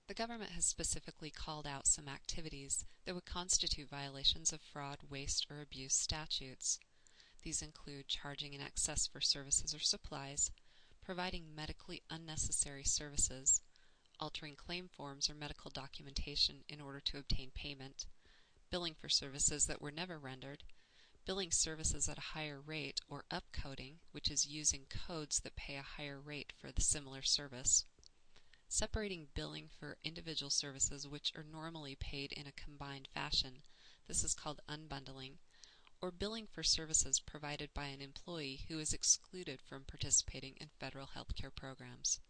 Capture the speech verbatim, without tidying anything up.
The government has specifically called out some activities that would constitute violations of fraud, waste, or abuse statutes. These include charging in excess for services or supplies, providing medically unnecessary services, altering claim forms or medical documentation in order to obtain payment, billing for services that were never rendered, billing services at a higher rate, or upcoding, which is using codes that pay a higher rate for the similar service, separating billing for individual services which are normally paid in a combined fashion, this is called unbundling, or billing for services provided by an employee who is excluded from participating in federal health care programs.